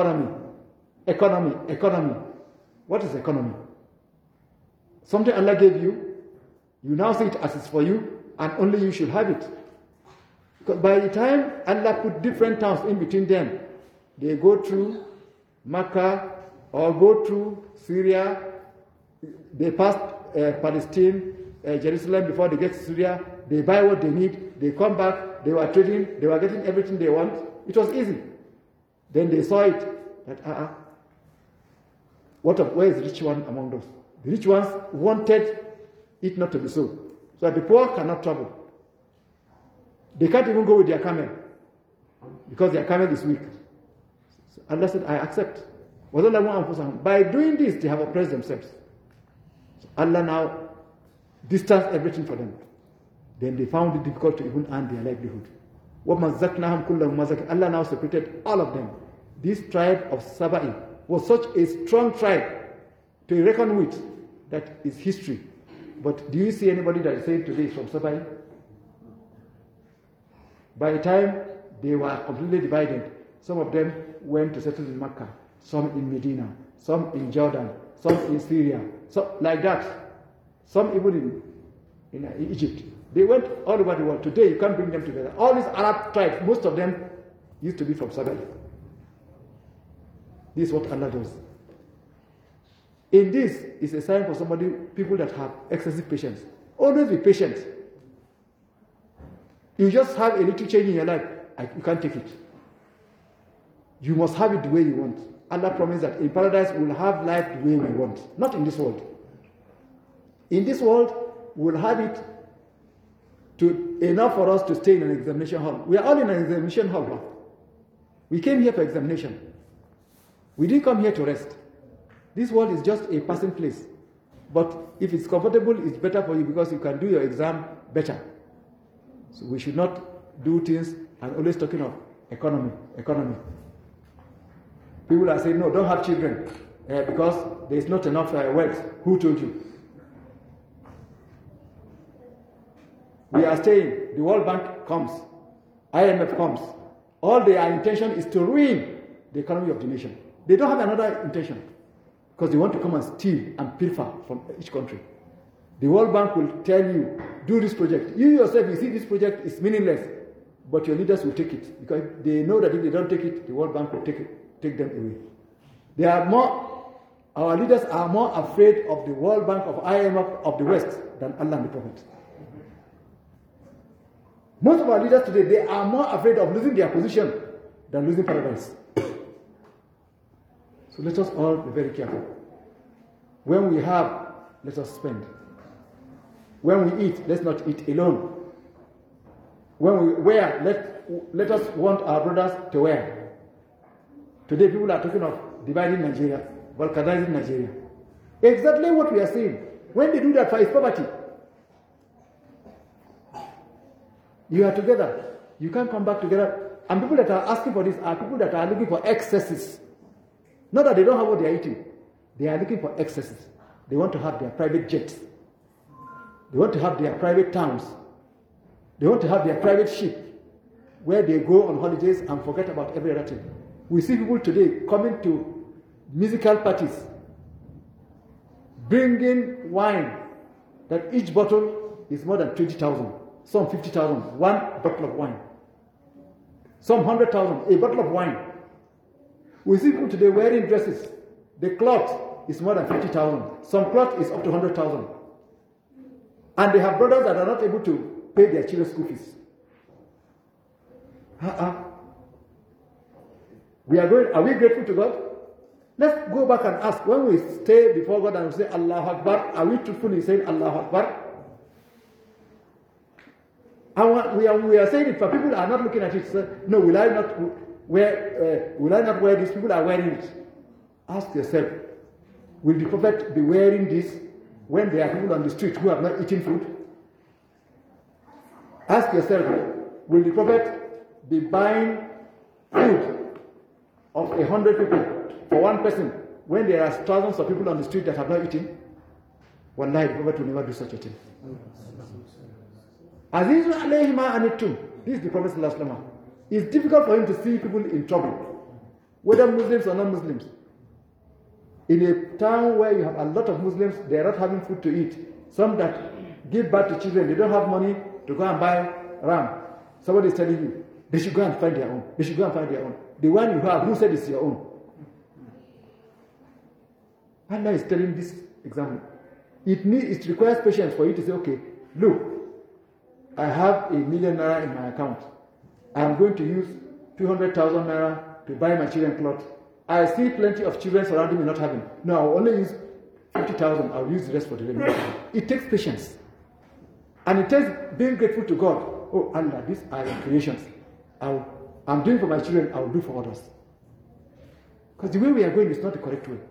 What is economy? Something Allah gave you, you now see it as it's for you, and only you should have it. Because by the time Allah put different towns in between them, they go through Makkah, or go through Syria. They pass Palestine, Jerusalem before they get to Syria. They buy what they need. They come back. They were trading. They were getting everything they want. It was easy. Then they saw it that where is the rich one among those? The rich ones wanted it not to be so. So that the poor cannot travel. They can't even go with their camel because their camel is weak. So Allah said, I accept. By doing this, they have oppressed themselves. So Allah now distanced everything for them. Then they found it difficult to even earn their livelihood. Allah now separated all of them. This tribe of Sabai was such a strong tribe to reckon with. That is history. But do you see anybody that is saying today is from Sabai? By the time they were completely divided, some of them went to settle in Mecca, some in Medina, some in Jordan, some in Syria, so like that. Some even in Egypt. They went all over the world. Today you can't bring them together. All these Arab tribes, most of them used to be from Sabai. This is what Allah does. In this is a sign for people that have excessive patience. Always be patient. You just have a little change in your life, you can't take it. You must have it the way you want. Allah promised that in paradise we will have life the way we want, not in this world. In this world, we will have it enough for us to stay in an examination hall. We are all in an examination hall now. We came here for examination. We didn't come here to rest. This world is just a passing place. But if it's comfortable, it's better for you because you can do your exam better. So we should not do things and always talking of economy. People are saying, no, don't have children because there is not enough wealth. Who told you? We are saying the World Bank comes, IMF comes. All their intention is to ruin the economy of the nation. They don't have another intention because they want to come and steal and pilfer from each country. The World Bank will tell you, do this project. You yourself, you see this project is meaningless, but your leaders will take it because they know that if they don't take it, the World Bank will take them away. Our leaders are more afraid of the World Bank, of IMF, of the West than Allah and the Prophet. Most of our leaders today, they are more afraid of losing their position than losing paradise. So let us all be very careful. When we have, let us spend. When we eat, let's not eat alone. When we wear, let us want our brothers to wear. Today people are talking of dividing Nigeria, balkanizing Nigeria. Exactly what we are saying. When they do that, for poverty. You are together. You can't come back together. And people that are asking for this are people that are looking for excesses. Not that they don't have what they are eating. They are looking for excesses. They want to have their private jets. They want to have their private towns. They want to have their private ship where they go on holidays and forget about every other thing. We see people today coming to musical parties, bringing wine that each bottle is more than 20,000. Some 50,000, one bottle of wine. Some 100,000, a bottle of wine. We see people today wearing dresses. The cloth is more than 50,000. Some cloth is up to 100,000. And they have brothers that are not able to pay their children's school fees. Are we grateful to God? Let's go back and ask, when we stay before God and we say Allahu Akbar, are we truthfully saying Allahu Akbar? And we are saying it, but people are not looking at it. So, no, will I not wear this? People are wearing it. Ask yourself, will the Prophet be wearing this when there are people on the street who have not eaten food? Ask yourself, will the Prophet be buying food of 100 people for one person when there are thousands of people on the street that have not eaten? Wallahi, the Prophet will never do such a thing. Azizun alayhi ma anittum. This is the Prophet sallallahu alaihi wasallam. It's difficult for him to see people in trouble, whether Muslims or non-Muslims. In a town where you have a lot of Muslims, they are not having food to eat. Some that give birth to children, they don't have money to go and buy ram. Somebody is telling you, they should go and find their own. They should go and find their own. The one you have, who said it's your own? Allah is telling this example. It requires patience for you to say, okay, look, I have $1 million in my account. I am going to use 200,000 naira to buy my children clothes. I see plenty of children surrounding me not having. No, I will only use 50,000. I will use the rest for the remainder. It takes patience. And it takes being grateful to God. Oh, Allah, these are your creations. I'm doing for my children, I will do for others. Because the way we are going is not the correct way.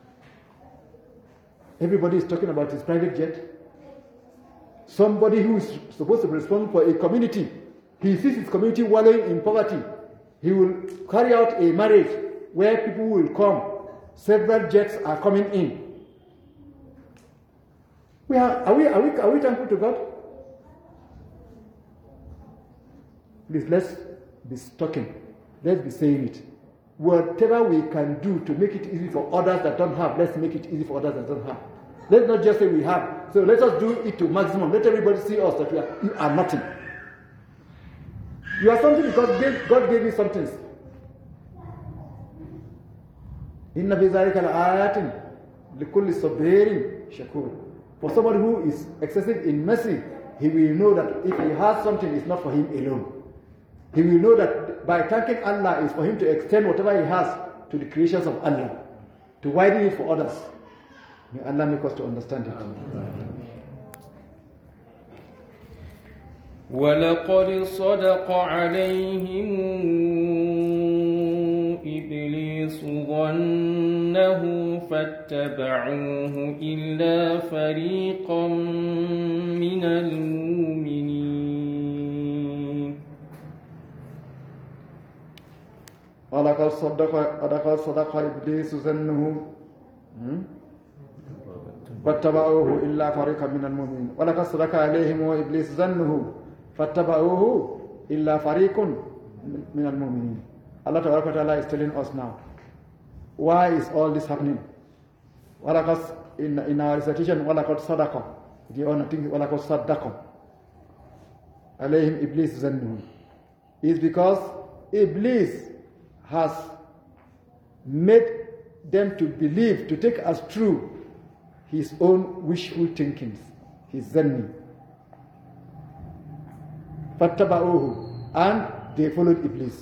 Everybody is talking about his private jet. Somebody who is supposed to be responsible for a community, he sees his community wallowing in poverty. He will carry out a marriage where people will come. Several jets are coming in. Are we thankful to God? Please, let's be talking. Let's be saying it. Whatever we can do to make it easy for others that don't have, let's make it easy for others that don't have. Let's not just say we have. So let us do it to maximum. Let everybody see us that you are nothing. You are something because God gave you something. Inna fi dhalika laayatin likulli sabirin shakur. For somebody who is excessive in mercy, he will know that if he has something, it's not for him alone. He will know that by thanking Allah is for him to extend whatever he has to the creations of Allah, to widen it for others. May Allah make us to understand it. وَلَقَدْ صَدَقَ عَلَيْهِمْ إِبْلِيسُ ظَنَّهُ فَاتَّبَعُوهُ إِلَّا فَرِيقًا مِنَ الْمُؤْمِنِينَ وَلَقَدْ صَدَقَ إِبْلِيسُ ظَنَّهُ فَاتَّبَعُوهُ إِلَّا فَرِيقًا مِنَ الْمُؤْمِنِينَ وَلَقَدْ صَدَقَ عَلَيْهِمْ إِبْلِيسُ ظَنَّهُ فَاتَّبَعُوهُ إِلَّا فَرِيقٌ مِنَ الْمُؤْمِنِينَ. Allah Ta'ala is telling us now, why is all this happening? In our recitation, وَلَقَدْ صَدَقَ, the honor thing, وَلَقَدْ صَدَّقَ عَلَيْهِمْ إِبْلِيسُ ظَنَّهُ, is because Iblis has made them to believe, to take as true his own wishful thinkings, his zanni. فَاتَّبَعُوهُ, and they followed Iblis.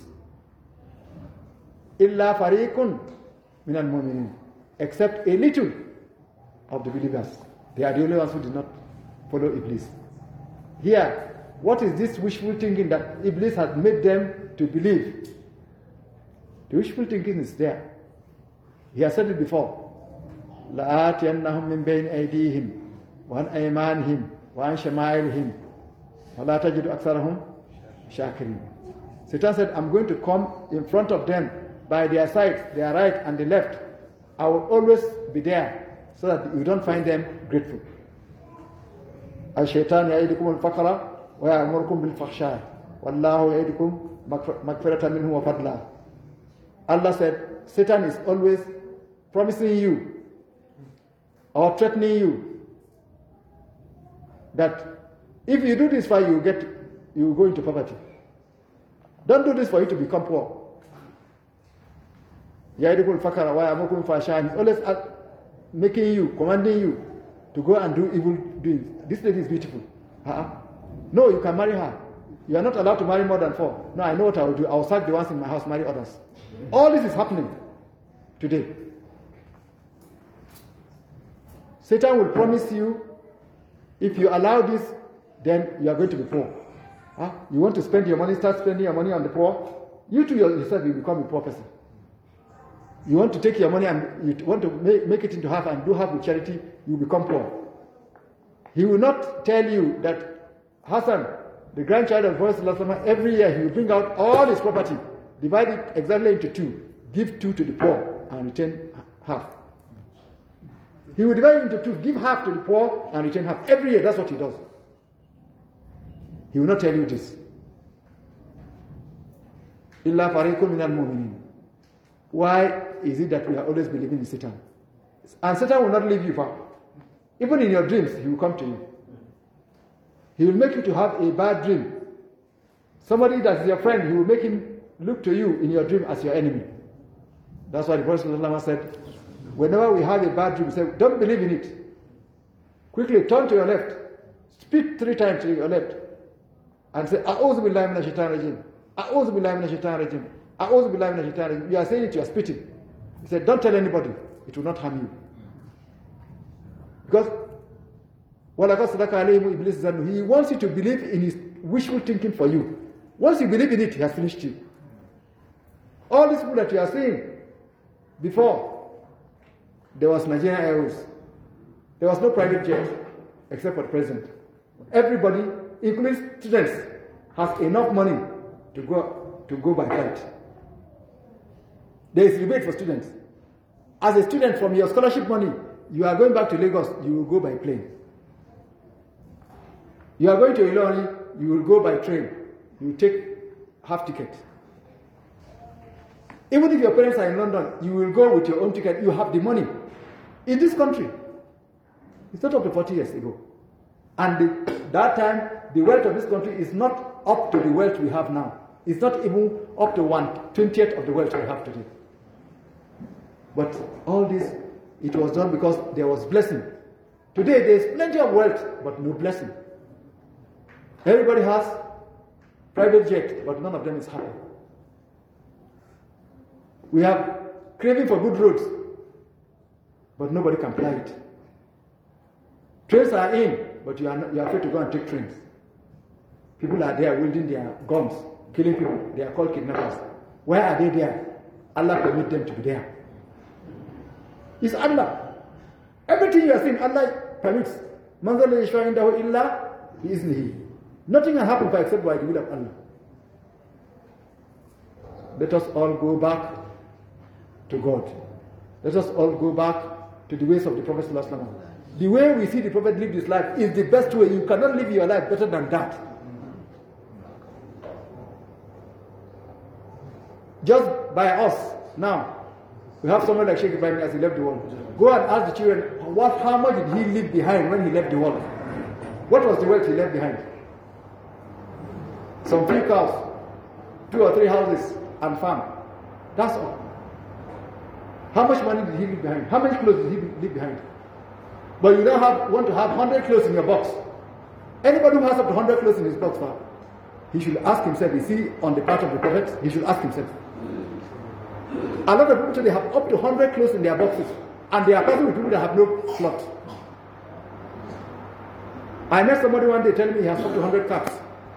إِلَّا فَرِيقٌ مِنَ الْمُؤْمِنِينَ, except a little of the believers. They are the only ones who did not follow Iblis. Here, what is this wishful thinking that Iblis has made them to believe? The wishful thinking is there. He has said it before. لَآتِيَنَّهُمْ مِنْ بَيْنِ أَيْدِيهِمْ وَعَنْ أَيْمَانِهِمْ وَعَنْ شَمَائِلِهِمْ وَلَا تَجِدُ أَكْثَرَهُمْ شَاكِرِينَ. Satan said, I'm going to come in front of them by their sides, their right and the left. I will always be there so that you don't find them grateful. الشيطان يعيدكم الفقر ويأمركم بالفحشاء والله يعيدكم مغفرة منه وفضلا. Allah said, Satan is always promising you or threatening you that if you do this for you will go into poverty. Don't do this for you to become poor. يعيدكم الفقر ويأمركم بالفحشاء. He's always making you, commanding you to go and do evil doings. This lady is beautiful. No, you can marry her. You are not allowed to marry more than 4. No, I know what I will do. I will sack the ones in my house, marry others. All this is happening today. Satan will promise you, if you allow this, then you are going to be poor. You want to spend your money, start spending your money on the poor. You too yourself will become a poor person. You want to take your money and you want to make it into half and do half with charity, you become poor. He will not tell you that Hassan, the grandchild of Prophet ﷺ, every year he will bring out all his property, divide it exactly into 2, give 2 to the poor and retain half. He will divide it into 2, give half to the poor and retain half. Every year, that's what he does. He will not tell you this. إِلَّا فَرِيقٌ مِنَ الْمُؤْمِنِينَ. Why is it that we are always believing in Satan? And Satan will not leave you far. Even in your dreams, he will come to you. He will make you to have a bad dream. Somebody that is your friend, he will make him look to you in your dream as your enemy. That's why the Prophet ﷺ said, Whenever we have a bad dream, say, don't believe in it. Quickly turn to your left. Spit 3 times to your left. And say, A'udhu billahi minash shaitanir rajim. A'udhu billahi minash shaitanir rajim. A'udhu billahi minash shaitanir rajim. You are saying it, you are spitting. He said, don't tell anybody. It will not harm you. Because he wants you to believe in his wishful thinking for you. Once you believe in it, he has finished you. All these people that you are seeing, before, there was Nigerian Airways. There was no private jet, except for the president. Everybody, including students, has enough money to go by flight. There is rebate for students. As a student, from your scholarship money, you are going back to Lagos, you will go by plane. You are going to Ilorin, you will go by train. You will take half ticket. Even if your parents are in London, you will go with your own ticket. You have the money. In this country, it's not up to 40 years ago. And that time, the wealth of this country is not up to the wealth we have now. It's not even up to 1/20th of the wealth we have today. But all this, it was done because there was blessing. Today, there is plenty of wealth, but no blessing. Everybody has private jet, but none of them is happy. We have craving for good roads, but nobody can fly it. Trains are in, but you are afraid to go and take trains. People are there wielding their guns, killing people. They are called kidnappers. Why are they there? Allah permit them to be there. It's Allah. Everything you are seeing, Allah permits. Nothing will happen except by the will of Allah. Let us all go back to God. Let us all go back to the ways of the Prophet ﷺ. The way we see the Prophet live his life is the best way. You cannot live your life better than that. Just by us, now, we have someone like Sheikh Ibrahim as he left the world. Go and ask the children, how much did he leave behind when he left the world? What was the wealth he left behind? Some few cows, 2 or 3 houses, and farm. That's all. How much money did he leave behind? How many clothes did he leave behind? But you don't want to have 100 clothes in your box. Anybody who has up to 100 clothes in his box, he should ask himself, is he on the path of the Prophet? He should ask himself. A lot of people today have up to 100 clothes in their boxes, and they are passing with people that have no cloth. I met somebody one day telling me he has up to 100 caps.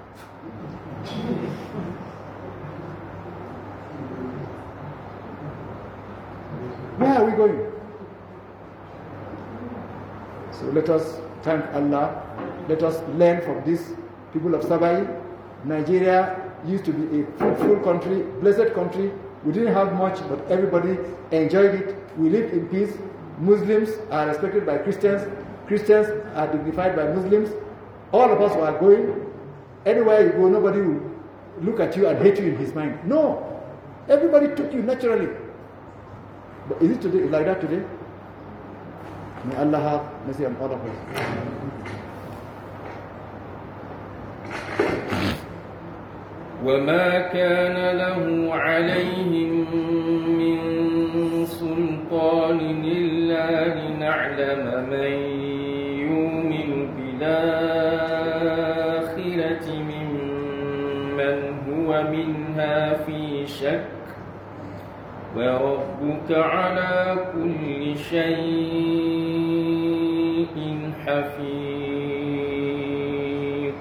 Where are we going? So let us thank Allah. Let us learn from these people of Sabai. Nigeria used to be a fruitful country, blessed country. We didn't have much, but everybody enjoyed it. We lived in peace. Muslims are respected by Christians. Christians are dignified by Muslims. All of us were going. Anywhere you go, nobody will look at you and hate you in his mind. No. Everybody took you naturally. But is it today like that today? May Allah have mercy on all of us. وما كان له عليهم من سلطان إلا لنعلم من يؤمن بالآخرة ممن هو منها في شك وربك على كل شيء حفيظ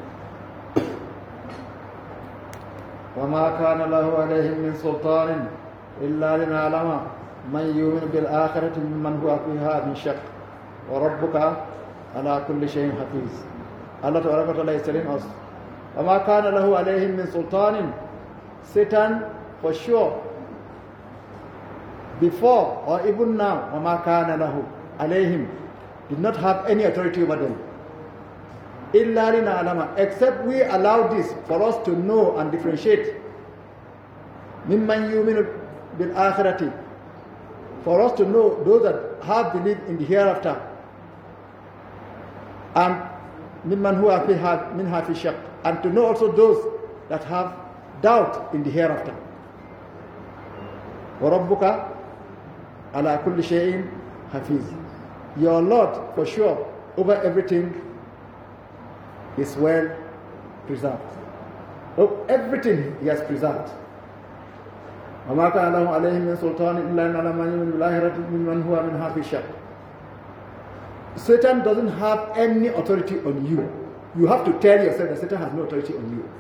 وما كان له عليهم من سلطان إلا لنعلم من يؤمن بالآخرة ممن هو فيها من شك وربك على كل شيء حفيظ. Allah Ta'ala is telling us, وما كان له عليهم من سلطان. Satan, for sure, before or even now, وما كان له عليهم, did not have any authority over them. إلا لنعلم, except we allow this for us to know and differentiate. ممن يؤمن بالآخرة, for us to know those that have belief in the hereafter, and ممن هو منها في شك, and to know also those that have doubt in the hereafter. وَرَبُّكَ ala kulli shay'in hafiz. Your Lord, for sure, over everything is well preserved. Oh, everything He has preserved. وَمَا كَانَ لَهُ عَلَيْهِمْ مِنْ سُلْطَانٍ إِلَّا أَنْ عَلَمَ يُؤْمِنُ بِالْآخِرَةِ مِمَّنْ هُوَ مِنْهَا فِي شَكٍّ. Satan doesn't have any authority on you. You have to tell yourself that Satan has no authority on you.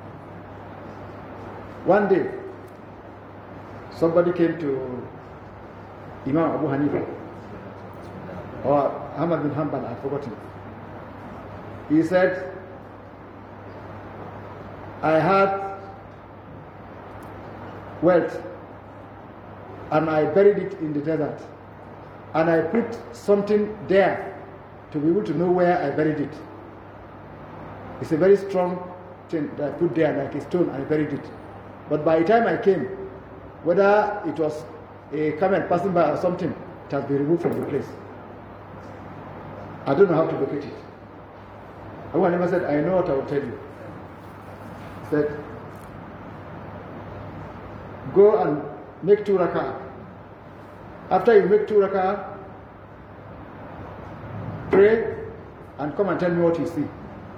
One day, somebody came to Imam Abu Hanifa, or Ahmad bin Hanbal, I've forgotten. He said, I had wealth and I buried it in the desert, and I put something there to be able to know where I buried it. It's a very strong thing that I put there, like a stone. I buried it, but by the time I came, whether it was a camel passing by or something, it has been removed from the place. I don't know how to locate it. Abu Hanifa said, I know what I will tell you. He said, go and make 2 rak'ah. After you make 2 rak'ah, pray and come and tell me what you see.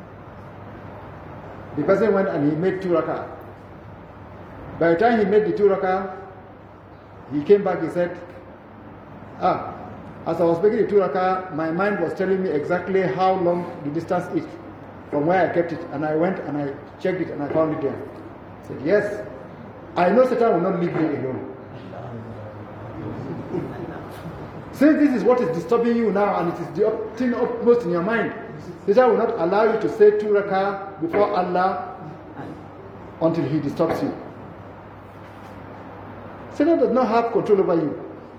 The person went and he made 2 rak'ah. By the time he made the 2 rak'ah, he came back, he said, as I was making the 2 rak'ah, my mind was telling me exactly how long the distance is from where I kept it, and I went and I checked it and I found it there. I said, yes, I know Satan will not leave me alone. Since this is what is disturbing you now, and it is the thing upmost in your mind, Satan will not allow you to say 2 rak'ah before Allah until he disturbs you. Satan does not have control over you.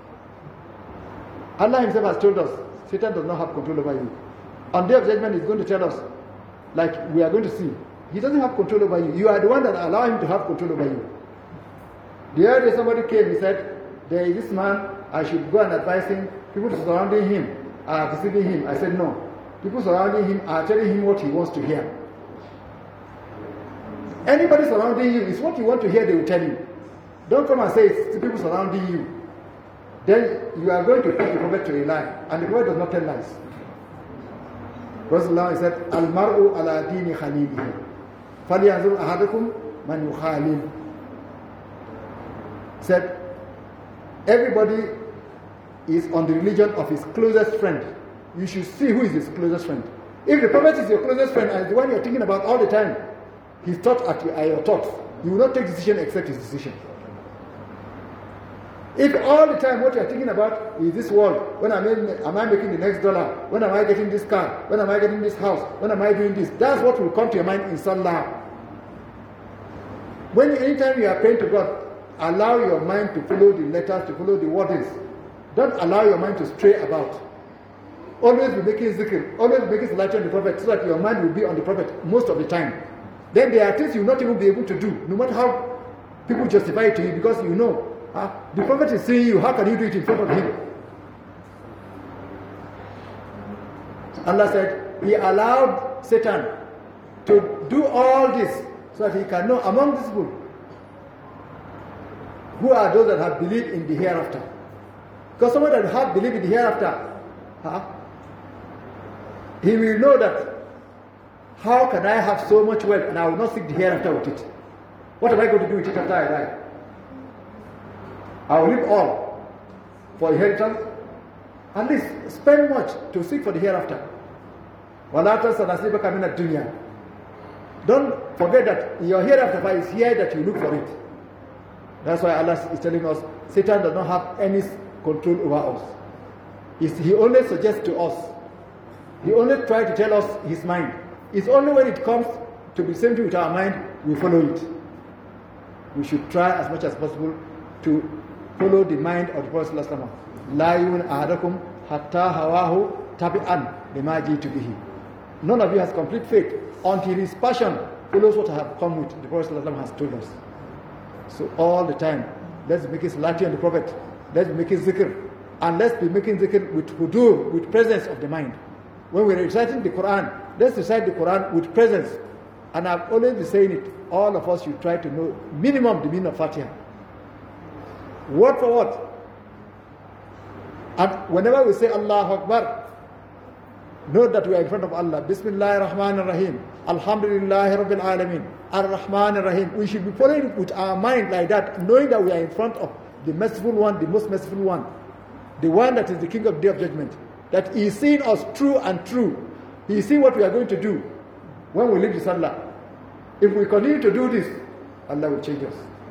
Allah himself has told us, Satan does not have control over you. On the day of judgment, he's going to tell us, like we are going to see, he doesn't have control over you. You are the one that allow him to have control over you. The other day somebody came, he said, there is this man, I should go and advise him. People surrounding him are deceiving him. I said, no. People surrounding him are telling him what he wants to hear. Anybody surrounding you, is what you want to hear, they will tell you. Don't come and say it's the people surrounding you. Then you are going to put the prophet to a lie. And the prophet does not tell lies. Rasulullah said, Al-mar'u ala dini khalilihi. فَلْيَنْظُرْ أَحَدُكُمْ مَنْ يُخَالِلُ. Said, everybody is on the religion of his closest friend. You should see who is his closest friend. If the prophet is your closest friend and the one you are thinking about all the time, his thoughts are your thoughts, you will not take decision except his decision. If all the time what you are thinking about is this world, when am I making the next dollar? When am I getting this car? When am I getting this house? When am I doing this? That's what will come to your mind in Salah. Anytime you are praying to God, allow your mind to follow the letters, to follow the wordings. Don't allow your mind to stray about. Always be making zikr, always be making salat on the Prophet, so that your mind will be on the Prophet most of the time. Then there are things you will not even be able to do, no matter how people justify it to you, because you know, the Prophet is seeing you, how can you do it in front of him? Allah said, He allowed Satan to do all this so that he can know among these people who are those that have believed in the hereafter. Because someone that has believed in the hereafter, he will know that how can I have so much wealth and I will not seek the hereafter with it? What am I going to do with it after I die? I will leave all for inheritance. At least spend much to seek for the hereafter. Don't forget that your hereafter is here, that you look for it. That's why Allah is telling us, Satan does not have any control over us. He only suggests to us. He only tries to tell us his mind. It's only when it comes to be same thing with our mind, we follow it. We should try as much as possible to follow the mind of the Prophet ﷺ. La yu'minu ahadukum hatta hawahu tabi'an bima ji'tu bihi. None of you has complete faith until his passion follows what I have come with. The Prophet ﷺ has told us. So all the time, let's make it salati on the Prophet. Let's make it zikr. And let's be making zikr with hudur, with presence of the mind. When we're reciting the Quran, let's recite the Quran with presence. And I've always been saying it, all of us should try to know minimum the meaning of Fatiha. Word for word. And whenever we say Allahu Akbar, know that we are in front of Allah. Bismillahir Rahmanir Rahim. Alhamdulillahi Rabbil Alameen. Ar-Rahmanir Rahim. We should be following with our mind like that, knowing that we are in front of the merciful one, the most merciful one, the one that is the King of Day of Judgment. That He is seeing us true and true. He is seeing what we are going to do when we leave the Salah. If we continue to do this, Allah will change us.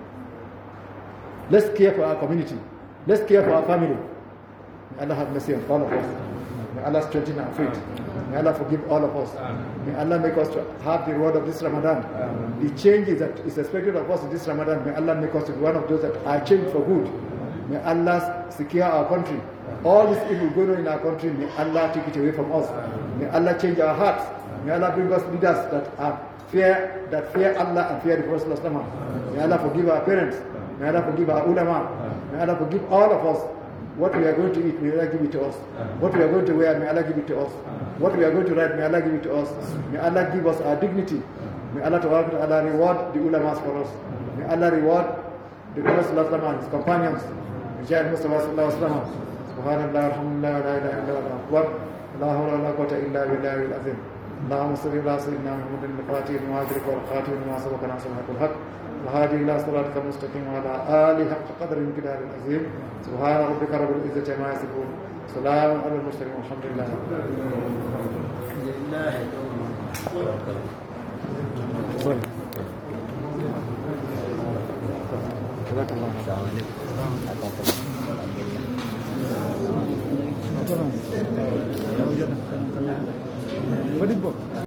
Let's care for our community. Let's care for our family. May Allah have mercy on all of us. May Allah strengthen our faith. May Allah forgive all of us. May Allah make us to have the reward of this Ramadan. The changes that is expected of us in this Ramadan, may Allah make us to be one of those that are changed for good. May Allah secure our country. All this evil going on in our country, may Allah take it away from us. May Allah change our hearts. May Allah bring us leaders that fear Allah and fear the Prophet. May Allah forgive our parents. May Allah forgive our ulama. May Allah forgive all of us. What we are going to eat, may Allah give it to us. What we are going to wear, may Allah give it to us. What we are going to write, may Allah give it to us. May Allah give us our dignity. May Allah reward the ulamas for us. May Allah reward the Prophet and his companions. Subhanallah, alhamdulillah, la ilaha illa Allah, la hawla wa la quwwata illa billahi al-azim. اللهم صل على سيدنا محمد الفاتح لما أغلق والخاتم لما سبق ناصر الحق بالحق والهادي إلى صراطك المستقيم وعلى آله حق قدر الجلال العظيم سبحان ربك رب العزة عما يصفون سلام على المرسلين والحمد لله What is book?